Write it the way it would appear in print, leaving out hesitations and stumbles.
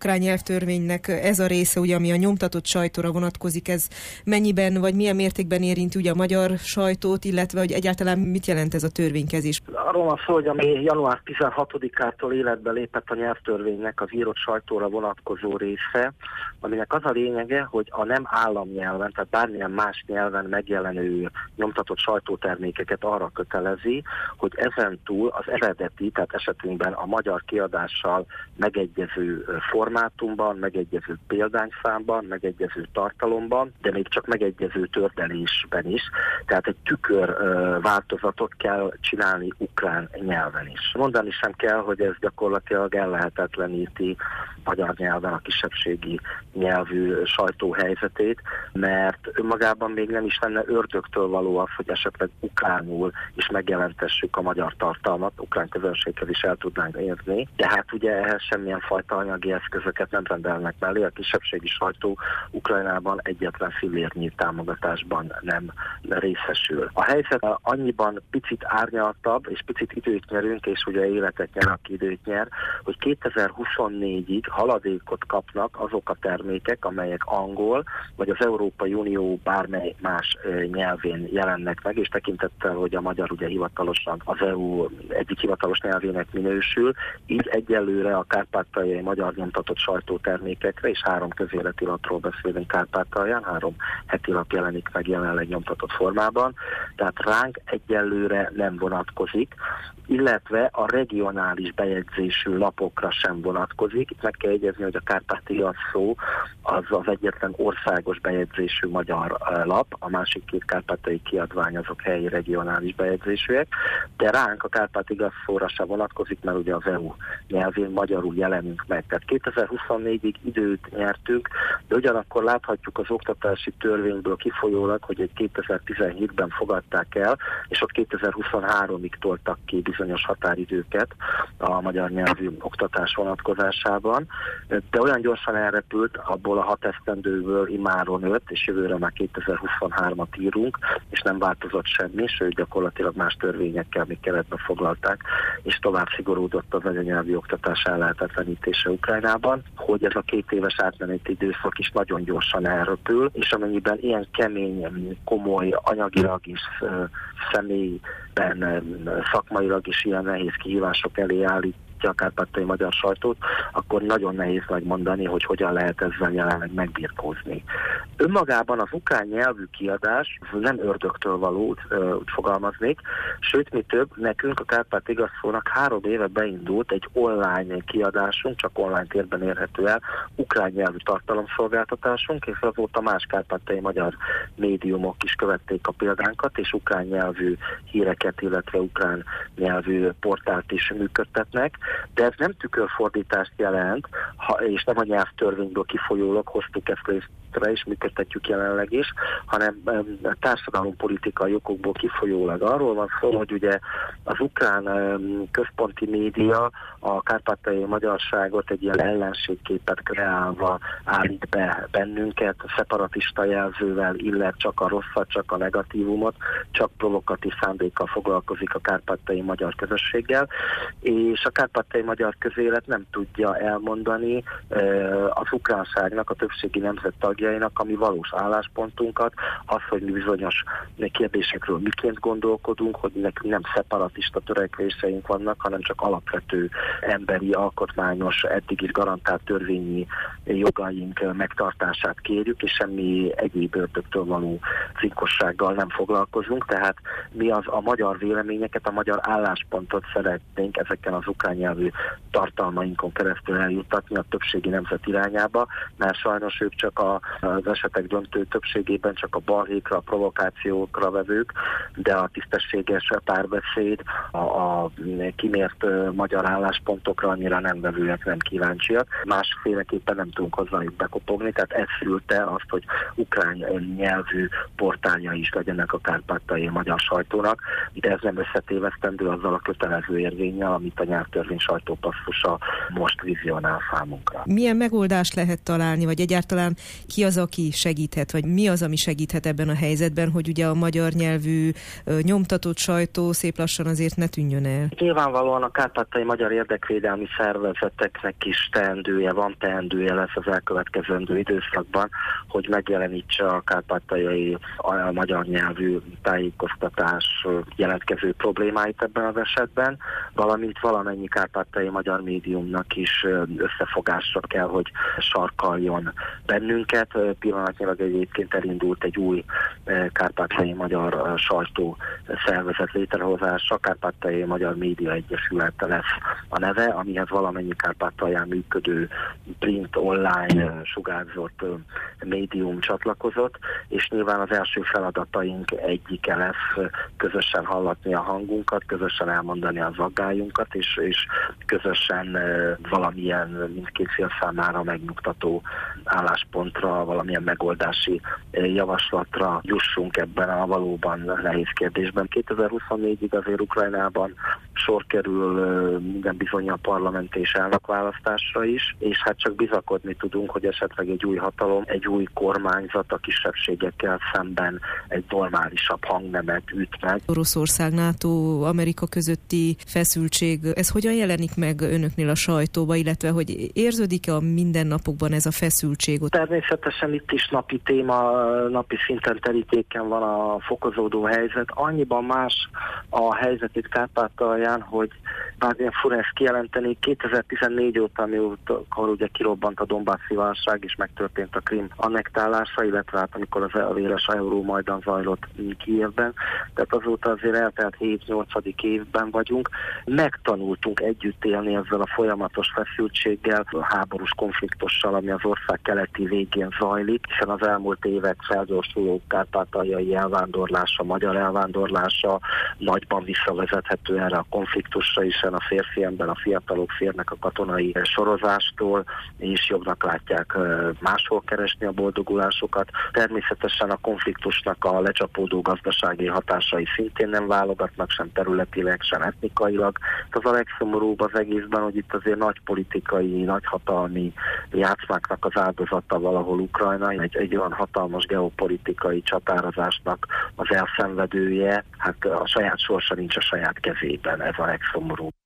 ukrán nyelvtörvénynek ez a része, ugye, ami a nyomtatott sajtóra vonatkozik, ez mennyiben vagy milyen mértékben érinti ugye a magyar sajtót, illetve hogy egyáltalán mit jelent ez a törvénykezés? Arról van szó, hogy ami január 16-ától életbe lépett a nyelvtörvénynek az írott sajtóra vonatkozó része, aminek az a lényege, hogy a nem államnyelven, tehát bármilyen más nyelven megjelenő nyomtatott sajtótermékeket arra kötelezi, hogy ezentúl az eredeti, tehát esetünkben a magyar kiadással megegyező formátumban, megegyező példányszámban, megegyező tartalomban, de még csak megegyező tördelésben is, tehát egy tükör változatot kell csinálni ukrán nyelven is. Mondani sem kell, hogy ez gyakorlatilag ellehetetleníti magyar nyelven a kisebbségi nyelvű sajtó helyzetét, mert önmagában még nem is lenne ördögtől való az, hogy esetleg ukránul is megjelentessük a magyar tartalmat, ukrán közönséghez is el tudnánk érni, de hát ugye ehhez semmilyen fajta anyagi eszközöket nem rendelnek mellé, a kisebbségi sajtó Ukrajnában egyetlen fillérnyi támogatásban nem részesül. A helyzet annyiban picit árnyaltabb, és picit időt nyerünk, és ugye életet nyer, aki időt nyer, hogy 2024-ig haladékot kapnak azok a termékek, amelyek angol, vagy az Európai Unió bármely más nyelvén jelennek meg, és tekintettel, hogy a magyar ugye hivatalosan az EU egyik hivatalos nyelvének minősül, így egyelőre a kárpátaljai magyar nyomtatott sajtótermékekre, és 3 közéleti lapról beszélünk Kárpátalján, 3 heti lap jelenik meg jelenleg nyomtatott formában, tehát ránk egyelőre nem vonatkozik, illetve a regionális bejegyzésű lapokra sem vonatkozik. Itt meg kell jegyezni, hogy a Kárpátia szó az egyetlen országos bejegyzésű magyar lap, a másik 2 kárpátaljai kiadvány azok helyi regionális bejegyzésűek, de ránk a Kárpátia szóra sem vonatkozik, mert ugye az EU nyelvén magyarul jelenünk meg. Tehát 2024-ig időt nyertünk, de ugyanakkor láthatjuk az oktatási törvényből kifolyólag, hogy egy 2017-ben fogadták el, és ott 2023-ig toltak ki bizonyos határidőket a magyar nyelvű oktatás vonatkozásában, de olyan gyorsan elrepült abból a 6 esztendőből immáron 5, és jövőre már 2023-at írunk, és nem változott semmi, sőt gyakorlatilag más törvényekkel még keretbe foglalták, és tovább szigorodott az anyanyelvi oktatás ellehetetlenítése Ukrajnában, hogy ez a 2 éves átmeneti időszak is nagyon gyorsan elrepül, és amennyiben ilyen kemény, komoly, anyagilag is, személyben, szakmailag is ilyen nehéz kihívások elé állít a kárpátaljai magyar sajtót, akkor nagyon nehéz megmondani, hogy hogyan lehet ezzel jelenleg megbirkózni. Önmagában az ukrán nyelvű kiadás nem ördögtől való, úgy fogalmaznék, sőt, mi több, nekünk a Kárpát Igazszónak 3 éve beindult egy online kiadásunk, csak online térben érhető el, ukrán nyelvű tartalomszolgáltatásunk, és azóta más kárpátaljai magyar médiumok is követték a példánkat, és ukrán nyelvű híreket, illetve ukrán nyelvű portált is működtetnek, de ez nem tükörfordítást jelent, és nem a nyelvtörvényből kifolyólag hoztuk ezt létre, és működtetjük jelenleg is, hanem társadalompolitikai okokból kifolyólag. Arról van szó, hogy ugye az ukrán központi média a kárpátaljai magyarságot egy ilyen ellenségképet kreálva állít be bennünket, szeparatista jelzővel illet csak a rosszat, csak a negatívumot, csak provokatív szándékkal foglalkozik a kárpátaljai magyar közösséggel, és a kárpátaljai magyar közélet nem tudja elmondani az ukránságnak, a többségi nemzet tagjainak, ami valós álláspontunkat, az, hogy mi bizonyos kérdésekről miként gondolkodunk, hogy nekünk nem szeparatista törekvéseink vannak, hanem csak alapvető emberi, alkotmányos, eddig is garantált törvényi jogaink megtartását kérjük, és semmi egyéb ördögtől való cinkossággal nem foglalkozunk, tehát mi a magyar véleményeket, a magyar álláspontot szeretnénk ezeken az ukrán nyelvű tartalmainkon keresztül eljuttatni a többségi nemzet irányába, mert sajnos ők csak az esetek döntő többségében csak a balhékra, a provokációkra vevők, de a tisztességes párbeszéd, a kimért magyar álláspontokra annyira nem vevőek, nem kíváncsiak. Másféleképpen nem tudunk hozzájuk bekopogni, tehát ez szülte azt, hogy ukrán nyelvű portálja is legyenek a kárpátaljai magyar sajtónak, de ez nem összetévesztendő azzal a kötelező érvénnyel, amit a nyelvtörvény sajtópasszusa most vizionál számunkra. számunkra. Milyen megoldást lehet találni, vagy egyáltalán ki az, aki segíthet, vagy mi az, ami segíthet ebben a helyzetben, hogy ugye a magyar nyelvű nyomtatott sajtó szép lassan azért ne tűnjön el? Nyilvánvalóan a kárpátaljai magyar érdekvédelmi szervezeteknek is teendője lesz az elkövetkezendő időszakban, hogy megjelenítse a kárpátaljai a magyar nyelvű tájékoztatás jelentkező problémáit ebben az esetben, valamint valamennyi kárpátaljai magyar médiumnak is összefogásra kell, hogy sarkaljon bennünket. Pillanatnyilag egyébként elindult egy új kárpátaljai magyar sajtó szervezet létrehozása, Kárpátaljai Magyar Média Egyesülete lesz a neve, amihez valamennyi Kárpátalján működő print, online, sugárzott médium csatlakozott, és nyilván az első feladataink egyike lesz közösen hallatni a hangunkat, közösen elmondani az aggályunkat, és közösen valamilyen mindkét fél számára megnyugtató álláspontra, valamilyen megoldási javaslatra jussunk ebben a valóban nehéz kérdésben. 2024-ig azért Ukrajnában sor kerül minden bizony a parlament és elnökválasztásra is, és hát csak bizakodni tudunk, hogy esetleg egy új hatalom, egy új kormányzat a kisebbségekkel szemben egy normálisabb hangnemet üt meg. Oroszország, NATO, Amerika közötti feszültség, ez hogyan jelenik meg önöknél a sajtóba, illetve hogy érződik-e a mindennapokban ez a feszültség? Természetesen itt is napi téma, napi szinten terítéken van a fokozódó helyzet. Annyiban más a helyzet itt Kárpátalján, hogy bármilyen fura ezt kijelenteni, 2014 óta, amikor ugye kirobbant a Donbassi válság és megtörtént a Krím annektálása, illetve hát amikor az a véres Eurómajdan zajlott Kijevben, tehát azóta azért eltelt 7-8. évben vagyunk. Megtanultunk együtt élni ezzel a folyamatos feszültséggel, a háborús konfliktussal, ami az ország keleti végén zajlik, hiszen az elmúlt évek felgyorsuló kárpátaljai elvándorlása, magyar elvándorlása nagyban visszavezethető erre a konfliktusra, hiszen a férfi ember, a fiatalok férnek a katonai sorozástól, és jobbnak látják máshol keresni a boldogulásokat. Természetesen a konfliktusnak a lecsapódó gazdasági hatásai szintén nem válogatnak, sem területileg, sem etnikailag. Az a legszomorúbb az egészben, hogy itt azért nagy politikai, nagy hatalmi játszmáknak az áldozata valahol Ukrajna, egy olyan hatalmas geopolitikai csatározásnak az elszenvedője, hát a saját sorsa nincs a saját kezében, ez a legszomorúbb.